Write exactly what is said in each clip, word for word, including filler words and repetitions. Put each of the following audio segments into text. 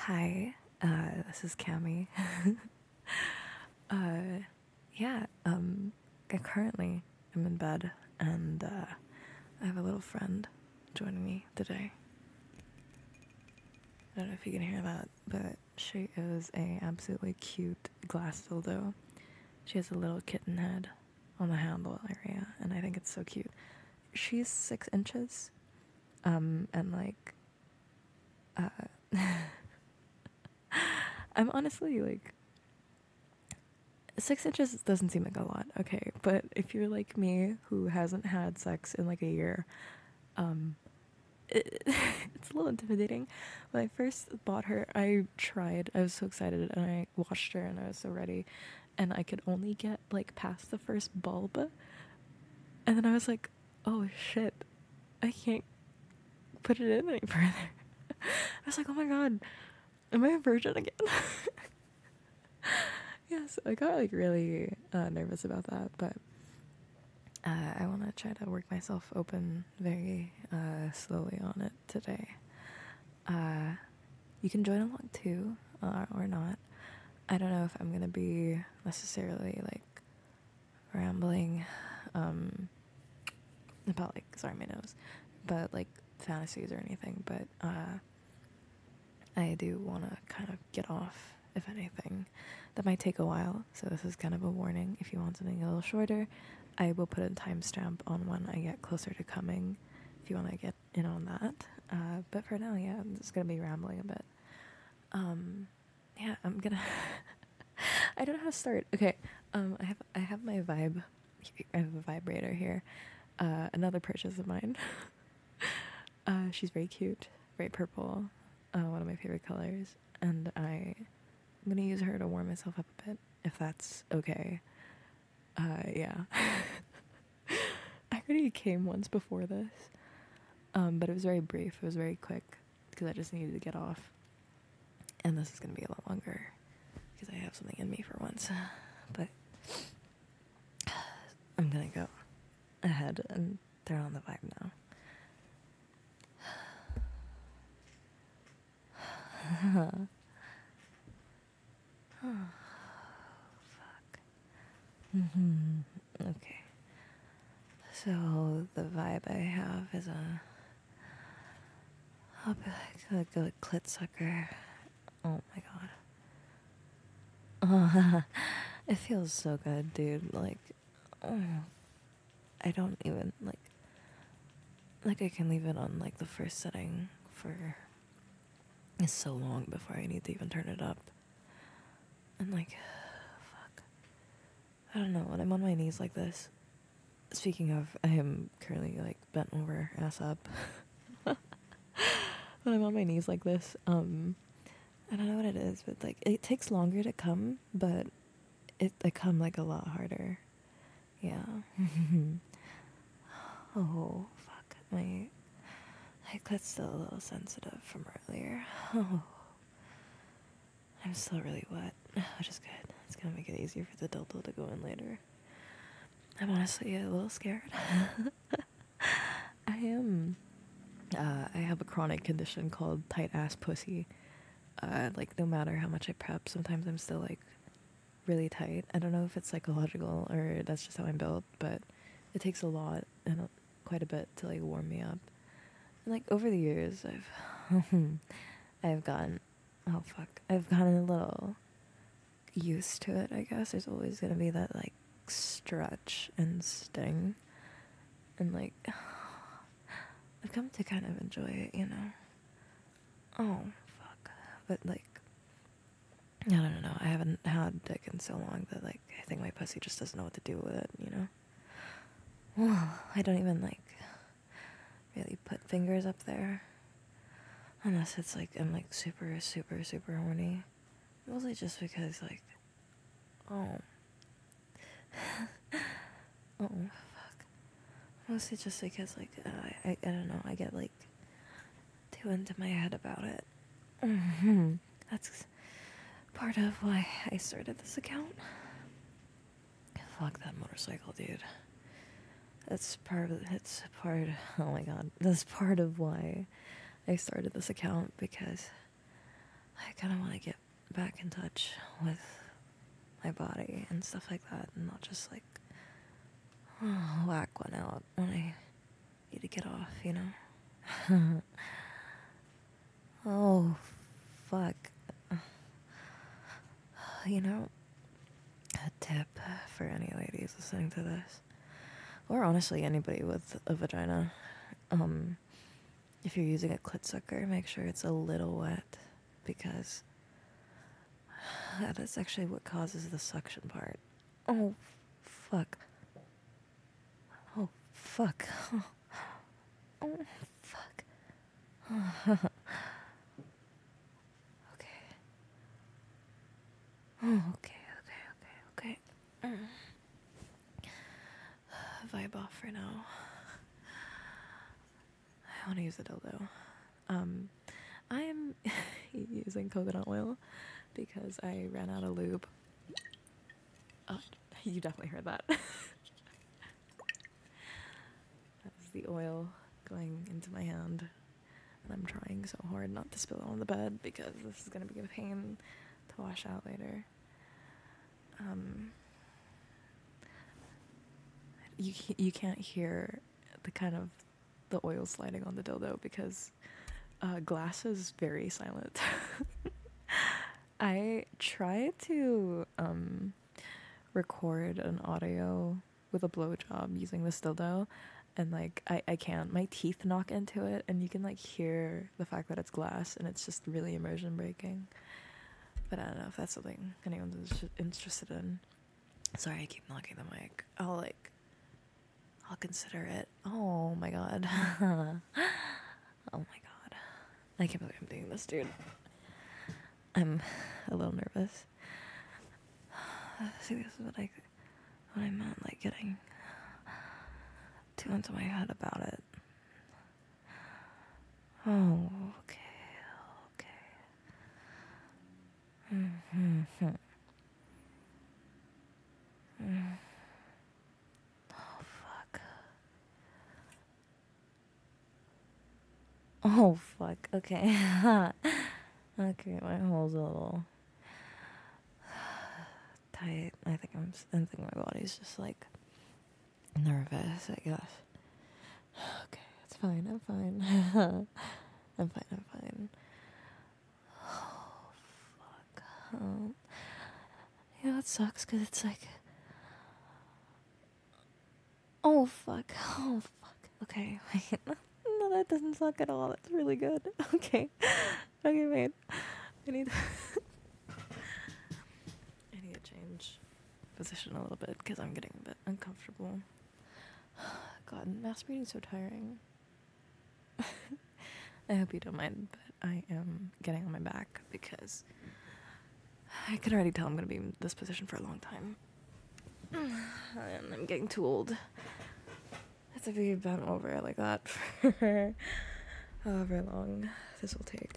Hi, uh, this is Cami. uh, yeah, um, I currently am in bed, and uh, I have a little friend joining me today. I don't know if you can hear that, but she is a absolutely cute glass dildo. She has a little kitten head on the handle area, and I think it's so cute. She's six inches, um, and like, uh, I'm honestly like Six inches doesn't seem like a lot, okay, but if you're like me who hasn't had sex in like a year, um, it, it's a little intimidating. When I first bought her, I tried, I was so excited, and I watched her, and I was so ready, and I could only get like past the first bulb, and then I was like, oh shit, I can't put it in any further. I was like, oh my god, am I a virgin again? Yes, I got like really uh, nervous about that, but uh, I want to try to work myself open very uh, slowly on it today. Uh, you can join along too, uh, or not. I don't know if I'm gonna be necessarily like rambling um, about like sorry my nose, but like fantasies or anything. But uh, I do want to kind of get off, if anything. That might take a while, so this is kind of a warning. If you want something a little shorter, I will put a timestamp on when I get closer to coming, if you want to get in on that. Uh, but for now, yeah, I'm just going to be rambling a bit. Um, yeah, I'm gonna... I don't know how to start. Okay, um, I have I have my vibe. I have a vibrator here. Uh, another purchase of mine. uh, she's very cute, very purple. Uh, one of my favorite colors, and I I'm gonna use her to warm myself up a bit, if that's okay. Uh, yeah. I already came once before this, um, but it was very brief. It was very quick because I just needed to get off, and this is gonna be a lot longer because I have something in me for once. But I'm gonna go ahead and turn on the vibe now. Oh, fuck. Mm-hmm. Okay. So the vibe I have is a, I'll be like a good clit sucker. Oh my god. Oh, it feels so good, dude. Like, oh, I don't even like. Like I can leave it on like the first setting for. It's so long before I need to even turn it up. And like, fuck. I don't know. When I'm on my knees like this. Speaking of, I am currently like bent over, ass up. When I'm on my knees like this, um, I don't know what it is, but like it takes longer to come, but it I come like a lot harder. Yeah. Oh fuck, my my cut's still a little sensitive from earlier. Oh, I'm still really wet, which is good. It's gonna make it easier for the dildo to go in later. I'm honestly a little scared. I am. Uh, I have a chronic condition called tight ass pussy. Uh, like no matter how much I prep, sometimes I'm still like really tight. I don't know if it's psychological or that's just how I'm built, but it takes a lot and a, quite a bit to like warm me up. And like over the years, I've I've gotten oh fuck, I've gotten a little used to it. I guess there's always gonna be that like stretch and sting, and like I've come to kind of enjoy it, you know. Oh fuck, but like I don't know. I haven't had dick in so long that like I think my pussy just doesn't know what to do with it, you know. Well, I don't even like really put fingers up there unless it's like I'm like super super super horny. Mostly just because like oh oh fuck. Mostly just because like uh, I, I I don't know. I get like too into my head about it. Mm-hmm. That's part of why I started this account. Fuck that motorcycle, dude. That's part of it's part oh my god. That's part of why I started this account because I kind of want to get back in touch with my body and stuff like that, and not just like oh, whack one out when I need to get off, you know? Oh, fuck. You know, a tip for any ladies listening to this, or honestly anybody with a vagina, um, if you're using a clit sucker, make sure it's a little wet, because that is actually what causes the suction part. Oh, fuck. Oh, fuck. Oh, fuck. Okay. Oh, okay, okay, okay, okay. Mm. Vibe off for now. I want to use a dildo. Um, I am using coconut oil because I ran out of lube. Oh, you definitely heard that. That's the oil going into my hand. And I'm trying so hard not to spill it on the bed because this is going to be a pain to wash out later. Um, you you can't hear the kind of the oil sliding on the dildo because uh, glass is very silent. I tried to um, record an audio with a blowjob using this dildo, and like I, I can't. My teeth knock into it, and you can like hear the fact that it's glass, and it's just really immersion breaking. But I don't know if that's something anyone's interested in. Sorry, I keep knocking the mic. I'll like, I'll consider it. Oh my god. Oh my god. I can't believe I'm doing this, dude. I'm a little nervous. See, this is what I, what I meant, like getting too into my head about it. Oh, okay, okay. Mm-hmm. Mm. Oh, fuck. Oh, fuck, okay. Okay, my hole's a little tight. I think I'm, I think my body's just like nervous, I guess. Okay, it's fine, I'm fine. I'm fine, I'm fine. Oh, fuck. Um, you know, it sucks because it's like, oh, fuck. Oh, fuck. Okay, wait. No, that doesn't suck at all. That's really good. Okay. Okay, wait. I need I need to change position a little bit because I'm getting a bit uncomfortable. God, masturbating's so tiring. I hope you don't mind, but I am getting on my back because I can already tell I'm going to be in this position for a long time. And I'm getting too old. I have to be bent over like that for however long this will take.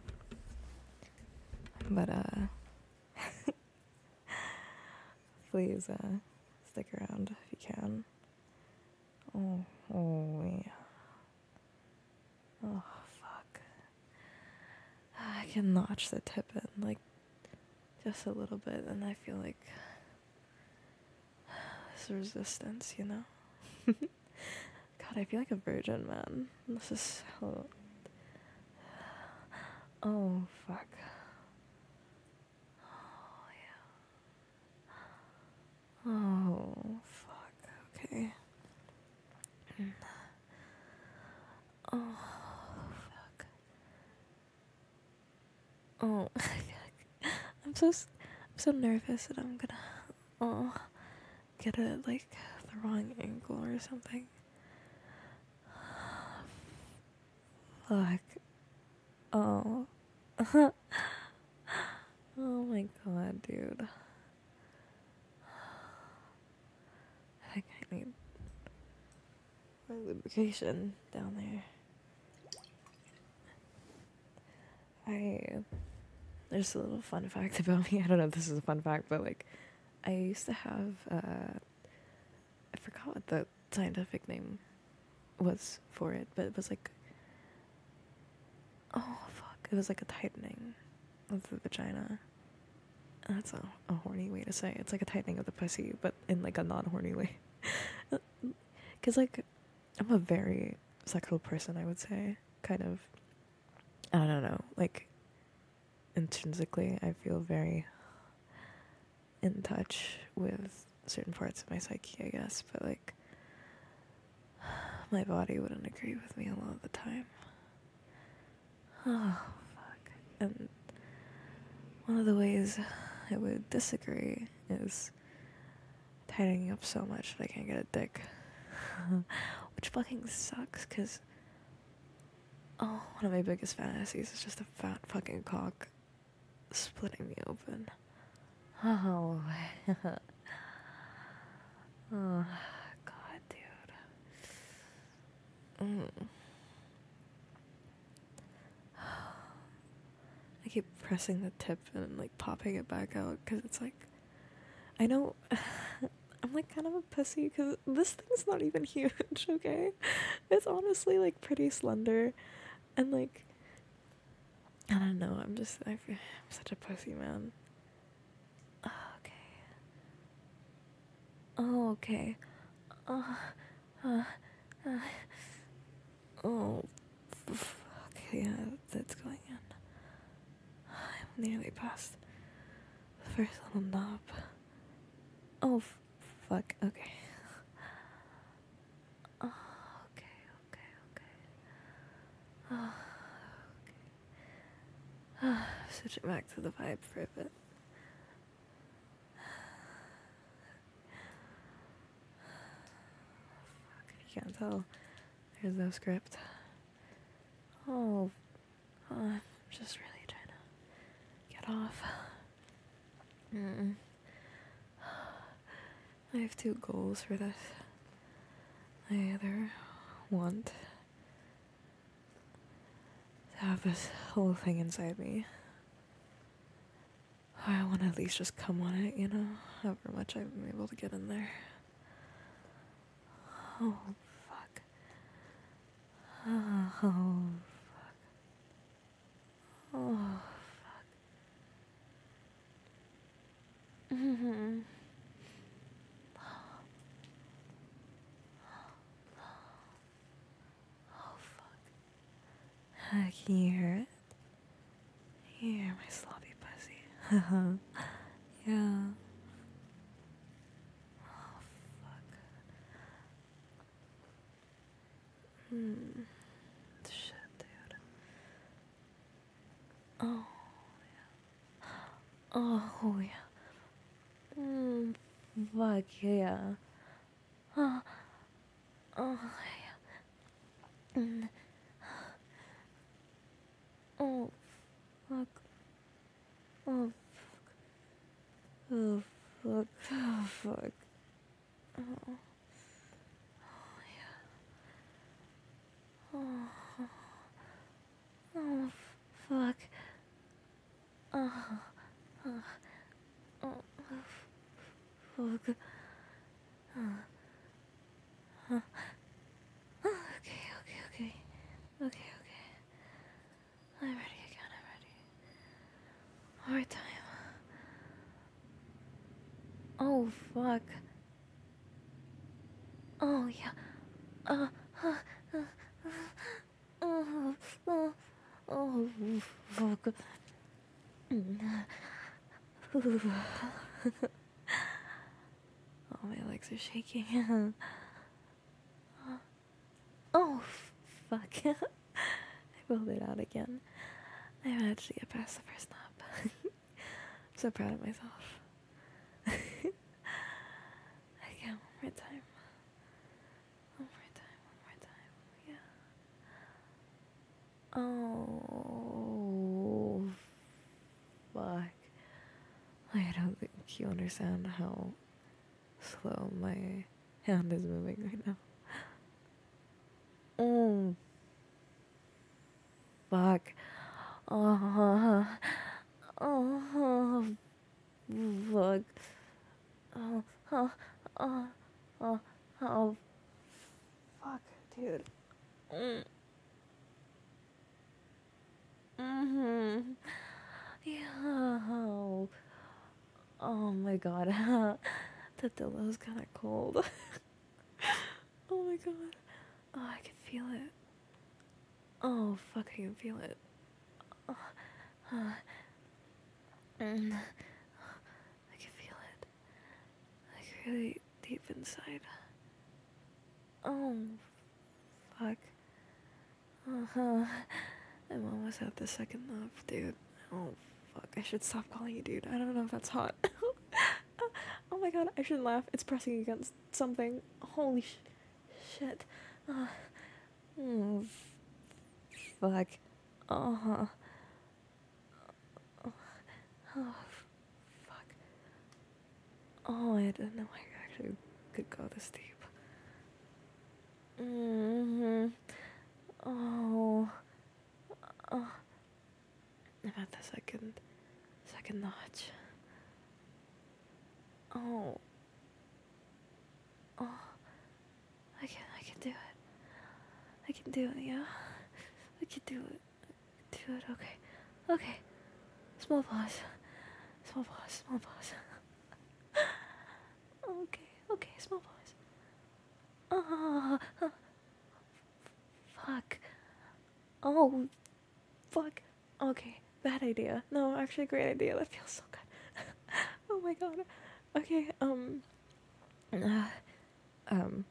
But, uh, please, uh, stick around if you can. Oh, oh, yeah. Oh, fuck. I can notch the tip in, like, just a little bit, and I feel like this resistance, you know? God, I feel like a virgin, man. This is so... Oh, fuck. Oh, yeah. Oh, fuck. Okay. Oh, fuck. Oh, I feel like I'm so, I'm so nervous that I'm gonna, oh, get it like the wrong angle or something. Fuck. Oh. Oh my god, dude. I think I need my lubrication down there. I, there's a little fun fact about me. I don't know if this is a fun fact, but like, I used to have, uh, I forgot what the scientific name was for it, but it was like, oh fuck, it was like a tightening of the vagina. That's a, a horny way to say it. It's like a tightening of the pussy, but in like a non-horny way. Because like, I'm a very sexual person, I would say. Kind of, I don't know, like, intrinsically, I feel very in touch with certain parts of my psyche, I guess, but like, my body wouldn't agree with me a lot of the time. Oh, fuck. And one of the ways I would disagree is tightening up so much that I can't get a dick. Which fucking sucks, because, oh, one of my biggest fantasies is just a fat fucking cock splitting me open. Oh. Oh, God, dude. Mm. I keep pressing the tip and, like, popping it back out, because it's like, I know, I'm, like, kind of a pussy, because this thing's not even huge, okay? It's honestly, like, pretty slender, and, like, I don't know, I'm just, I feel, I'm such a pussy, man. Oh, okay. Oh, okay. Oh, uh, uh, oh, okay, yeah, that's going in. I'm nearly past the first little knob. Oh, f- fuck, okay. Oh, okay, okay, okay. Oh, okay. Switching back to the vibe for a bit. Fuck, if you can't tell, there's no script. Oh, uh, I'm just really trying to get off. Mm-mm. I have two goals for this. I either want to have this whole thing inside me, or I want to at least just come on it, you know, however much I've been able to get in there. Oh, fuck. Oh, fuck. Oh, fuck. Mm-hmm. Oh, fuck. Uh, can you hear it? Can you hear my sloppy pussy? Yeah. Oh, fuck. Hmm. Shit, dude. Oh, yeah. Oh, yeah. Mm, fuck, yeah. Oh, oh, yeah. Mm. Oh, fuck. Oh, oh, fuck. Oh, fuck. Oh, oh yeah. Oh, oh, fuck. Oh, oh, oh, fuck. Oh, oh. Okay, okay, okay. Okay, okay. I'm ready again, I'm ready. One more time. Oh, fuck. Oh, yeah. Uh, uh, uh, uh, oh, oh, oh, fuck. Oh, my legs are shaking. Oh, fuck. I pulled it out again. I managed to get past the first knob. I'm so proud of myself. Again, one more time. One more time, one more time. Yeah. Oh, fuck. I don't think you understand how slow my hand is moving right now. Oh, fuck. Oh, oh, fuck. Oh, oh, oh, oh, oh, fuck, dude. Mm. Mm-hmm. Yeah. Oh my god. The pillow's kind of cold. Oh my god. Oh, I can feel it. Oh, fuck, I can feel it. Oh, uh, mm, I can feel it. Like, really deep inside. Oh, fuck. Uh-huh. I'm almost at the second love, dude. Oh, fuck. I should stop calling you dude. I don't know if that's hot. Oh my god, I shouldn't laugh. It's pressing against something. Holy sh- shit. Uh, mm, fuck. Uh-huh. Oh, oh, fuck. Oh, I didn't know I actually could go this deep. Mm-hmm. Oh. Oh. I'm at the second, second notch. Oh. Oh. I can, I can do it. I can do it, yeah. I can do it. Do it, okay. Okay. Small pause. Small pause, small pause. Okay, okay, small pause. Oh, oh, fuck. Oh, fuck. Okay, bad idea. No, actually, great idea. That feels so good. Oh my god. Okay, um. Uh, um.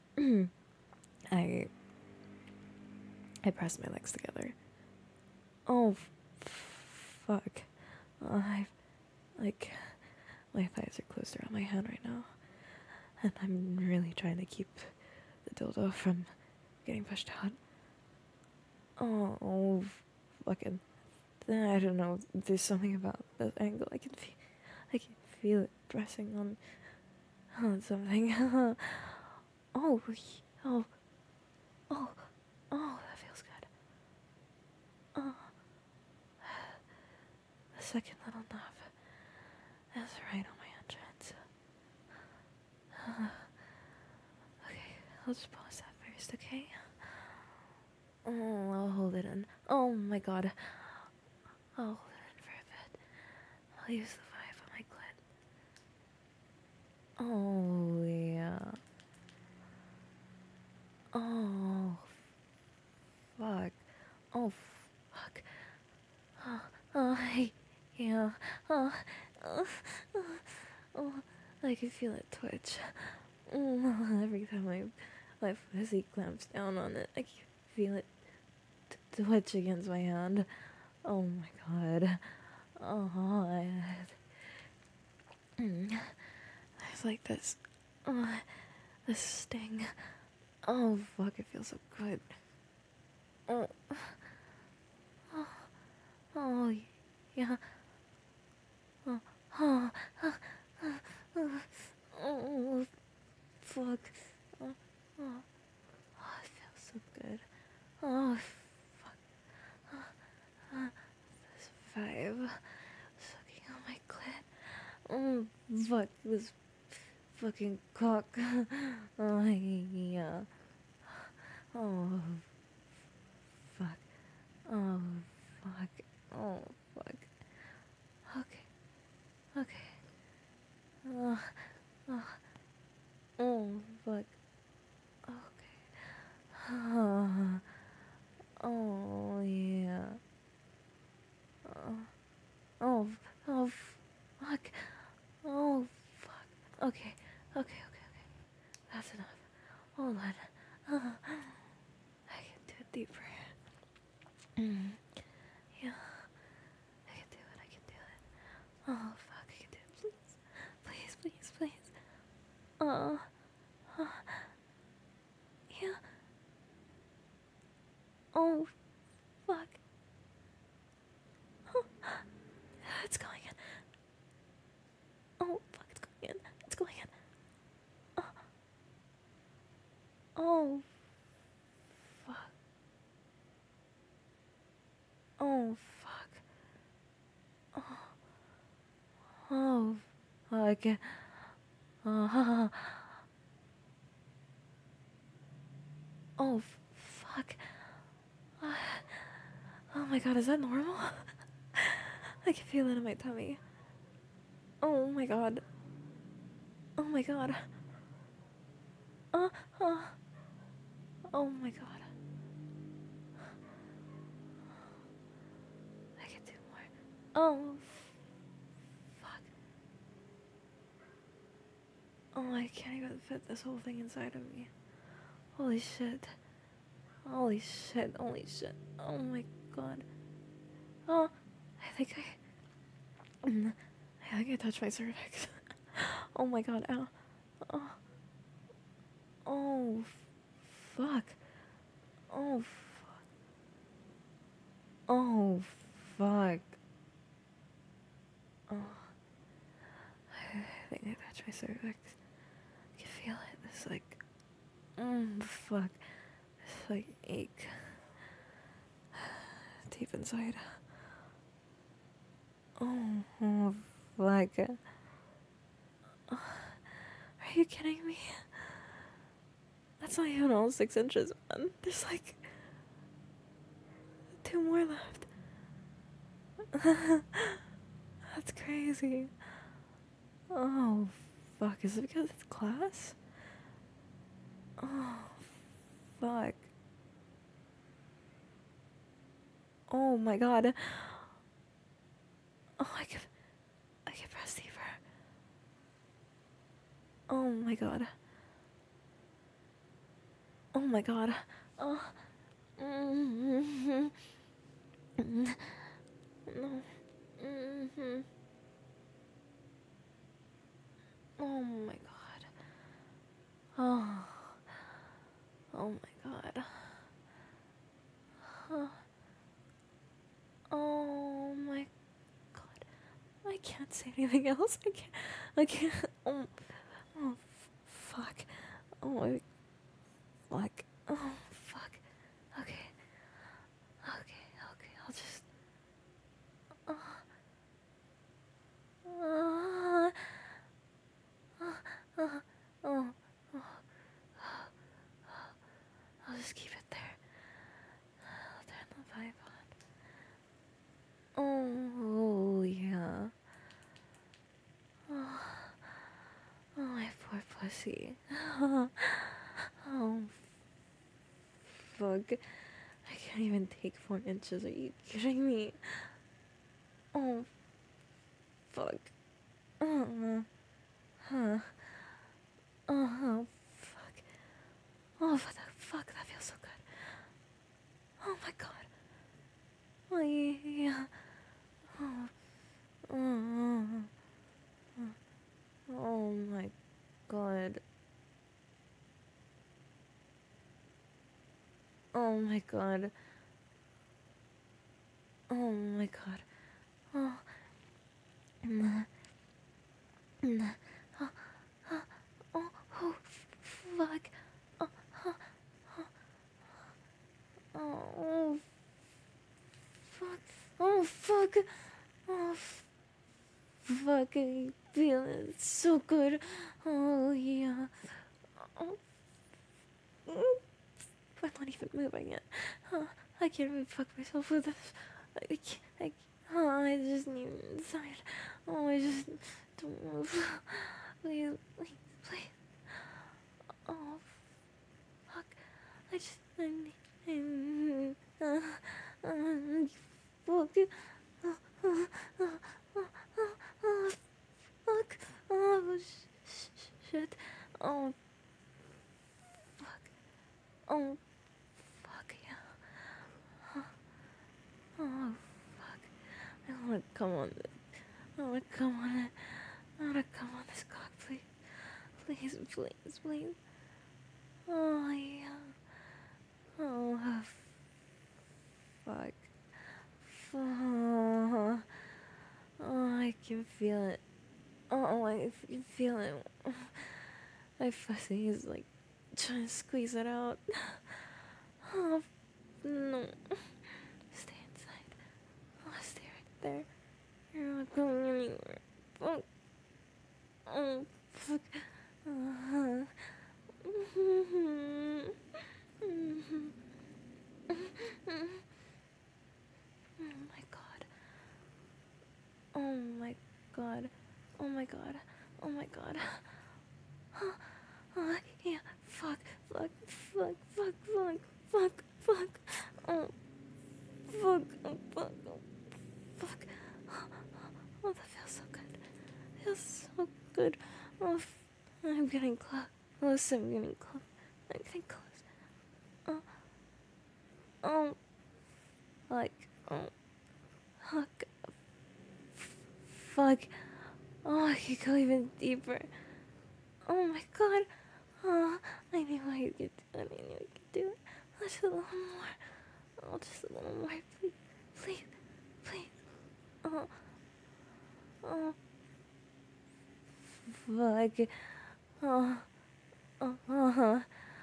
I. I pressed my legs together. Oh, f- fuck. Uh, I. Like. My thighs are closed around my hand right now. And I'm really trying to keep the dildo from getting pushed out. Oh, fucking. I don't know. There's something about this angle. I can feel. I can feel it pressing on. On something. Oh. Oh. Oh. Oh. That feels good. Oh. The second little knob. That's right on my entrance. Okay, I'll just pause that first, okay? Oh, I'll hold it in. Oh my god. I'll hold it in for a bit. I'll use the vibe on my clit. Oh, yeah. Oh, fuck. Oh, fuck. Oh, oh hey. Yeah. Oh, oh, oh, oh, I can feel it twitch. Oh, every time my, my pussy clamps down on it, I can feel it t- twitch against my hand. Oh my god. Oh, I, mm, there's like this, uh, this sting. Oh fuck, it feels so good. Oh, oh, oh yeah. Oh, oh, oh, oh, oh fuck. Oh, oh, oh, it feels so good. Oh, fuck. Oh, oh, this vibe. Sucking on my clit. Oh, fuck. This fucking cock. Oh, yeah. Oh, fuck. Oh, fuck. Oh, fuck. Okay. Okay. Oh, oh, oh, fuck. Okay. Oh, oh yeah. Oh, oh, oh, fuck. Oh, fuck. Okay. Okay, okay, okay. That's enough. Hold on. Oh, I can do it deeper. Mm. Yeah. I can do it. I can do it. Oh, fuck. I can do it. Please. Please, please, please. Oh. Oh. Yeah. Oh, fuck. Oh. It's going in. Oh, fuck. It's going in. It's going in. Oh. Oh, fuck. Oh, fuck. Oh. Oh, fuck. Oh, oh, fuck. Oh my god, is that normal? I can feel it in my tummy. Oh my god. Oh my god. Uh, uh. Oh my god. I can do more. Oh, fuck. Oh, I can't even fit this whole thing inside of me. Holy shit. Holy shit. Holy shit. Oh my god. Oh, I think I... Mm, I think I touched my cervix. Oh my god. Ow. Oh. Oh, fuck. Oh, fuck. Oh, fuck. Oh. I think I touched my cervix. I can feel it. It's like... Mm, fuck. It's like ache. Deep inside. Oh, oh fuck. Oh, are you kidding me? That's not even all six inches, man. There's like two more left. That's crazy. Oh, fuck. Is it because it's class? Oh, fuck. Oh my god. Oh, I can, I can press deeper. Oh my god. Oh my god. Oh. Mm-hmm. Mm-hmm. No. Mm-hmm. Oh my god. Oh. Oh my god. Huh. Oh my god. I can't say anything else. I can't. I can't. Oh. Oh. Fuck. Oh my. Fuck. Oh. Fuck. Okay. Okay. Okay. I'll just. Uh, uh, uh, uh, oh. Oh. I'll just keep it there. I'll turn the vibe on. Oh, yeah. Oh, oh my poor pussy. Oh, fuck. I can't even take four inches. Are you kidding me? Oh, fuck. Uh, huh. Oh, fuck. Oh, what the fuck? That feels so good. Oh my god. Oh, yeah. Oh, oh, oh my god. Oh my god. Oh my god. Oh. Nah. Nah. Oh, oh, oh, oh, fuck. Oh, oh, oh, oh, fuck. Oh, fuck. Oh, fuck. I feel it so good. Oh, yeah. Oh, mm, I'm not even moving yet. Oh, I can't even fuck myself with this. I can't. I, oh, I just need inside. Oh, I just don't move. Please, please, please. Oh, fuck. I just, I need, I need, uh, uh, fuck. Uh, uh, uh, uh, uh, uh, fuck. Oh, sh- sh- shit. Oh, fuck. Oh, fuck, yeah. Oh, fuck. I wanna come on it. I wanna come on it. I wanna come on this cock, please. Please, please, please. Oh, yeah. Oh, fuck. Oh, oh, I can feel it. Oh, I can feel it. My pussy is like trying to squeeze it out. Oh, no. Stay inside. Oh, stay right there. You're not going anywhere. Oh, oh fuck. Uh-huh. Mm-hmm. Mm-hmm. Oh my god. Oh my god. Oh my god. Oh my god. Oh, yeah. Fuck. Fuck. Fuck. Fuck. Fuck. Fuck. Fuck. Oh. Fuck. Oh, fuck. Oh, fuck. Oh, that feels so good. Feels so good. Oh, f- I'm getting close. Close. I'm getting close. I'm getting close. Oh. Oh. Like. Oh. Fuck. Fuck. Oh, I could go even deeper. Oh my god. Oh, I knew I could do it. I knew I could do it. Just a little more. Oh, just a little more. Please. Please. Please. Oh. Oh. Fuck. Oh. Oh. Oh.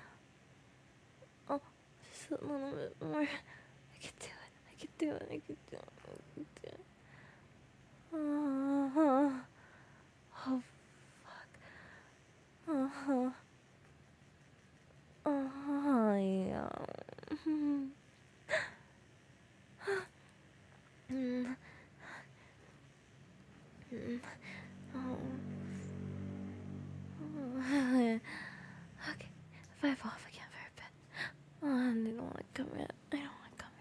Oh. Just a little bit more. I could do it. I could do it. I could do it. I could do it. Oh. Oh. Oh. Fuck. Oh. Oh. Yeah. Mm. Mm. Oh. Oh. Okay. If I fall off again for a bit. Oh, I don't want to come yet. I don't want to come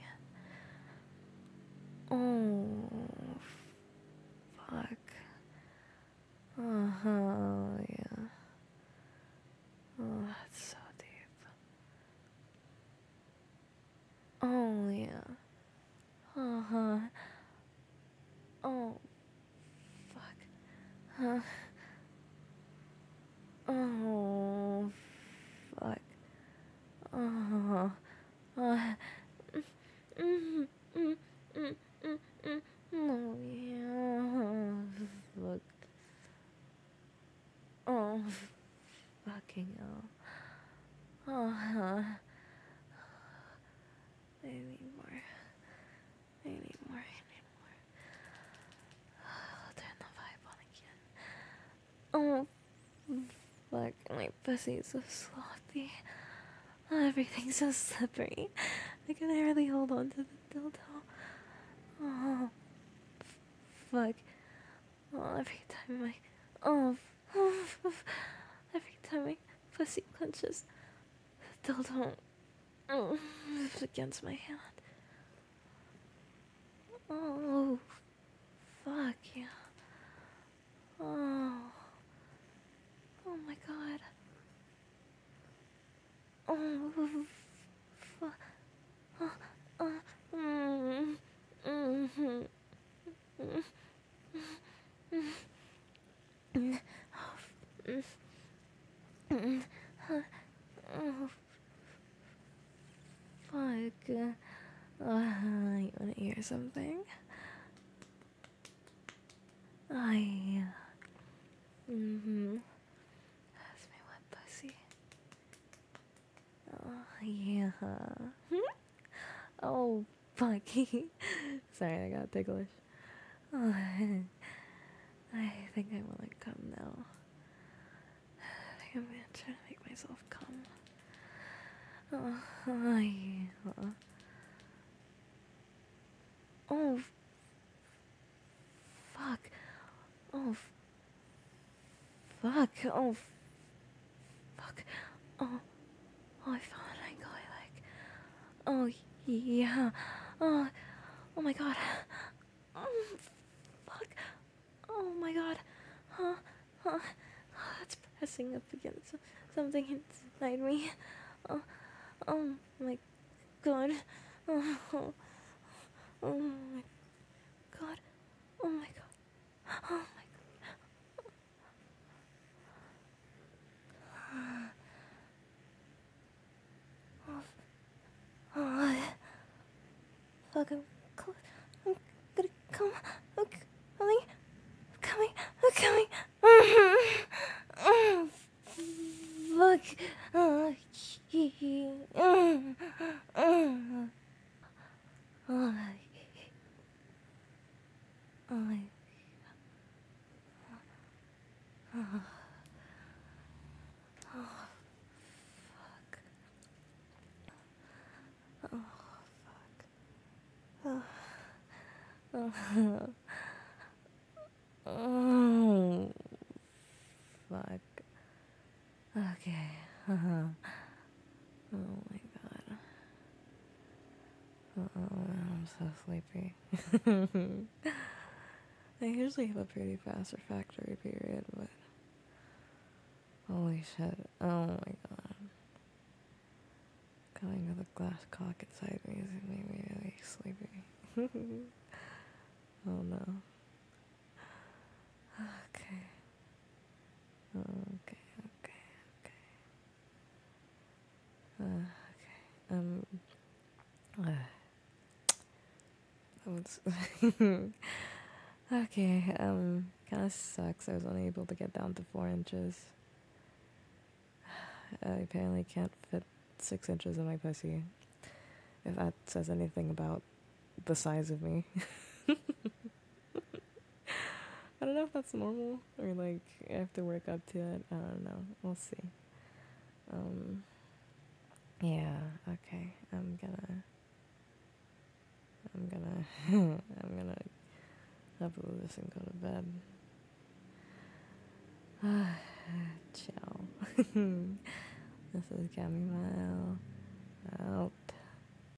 yet. Oh. Fuck. Uh-huh. Yeah. Oh, that's so deep. Oh, yeah. Uh-huh. Oh. Fuck. Huh. Oh. Fuck. Oh. Uh. Mm, mm, mm, mm, mm. Oh, yeah. Fuck. Oh. Fucking hell. Oh, huh. I need more. I need more. I need more. I'll turn the vibe on again. Oh, fuck. My pussy's so sloppy. Oh, everything's so slippery. I can hardly hold on to the dildo. Oh, fuck. Oh, every time my. Oh, every time my pussy clenches, the dildo oh, against my hand. Oh, fuck yeah. Oh, oh my god. Oh, fuck. Oh, oh, mm, mm, mm, mm, mm, mm, oh, fuck. Uh, you wanna hear something? Oh, yeah. Mm-hmm. That's my wet pussy. Oh, yeah. Oh, fuck. Sorry, I got ticklish. Oh, I think I wanna come now. I think I'm gonna try to make myself come. Oh, oh yeah. Oh, fuck. Oh, fuck. Oh, fuck. Oh, oh, I found an angle I like. Oh, yeah. Oh, oh my god. Oh, fuck. Oh my god. Huh? Huh? Oh, that's pressing up against something inside me. Oh, oh my god. Oh, oh, oh my god. Oh my god. Oh my god. Oh, oh, fuck, I'm close. I'm gonna come. I'm coming. I'm coming. I'm coming. Mm-hmm. Fuck. Oh, yeah. Mm, mm. Oh, oh, oh, oh, fuck. Oh, fuck. Oh, oh, Oh, fuck. Okay. Uh-huh. Oh my god. Oh, I'm so sleepy. I usually have a pretty fast refractory period, but holy shit. Oh my god. Coming with a glass cock inside me is made me really sleepy. Oh no. Okay. Okay, okay, okay. Uh, okay. Um. Uh, that was okay. Um. Kind of sucks. I was only able to get down to four inches. I apparently can't fit six inches in my pussy. If that says anything about the size of me. I don't know if that's normal or like I have to work up to it. I don't know. We'll see. Um. Yeah. Okay. I'm gonna. I'm gonna. I'm gonna upload this and go to bed. Ciao. This is Cammy Mile out.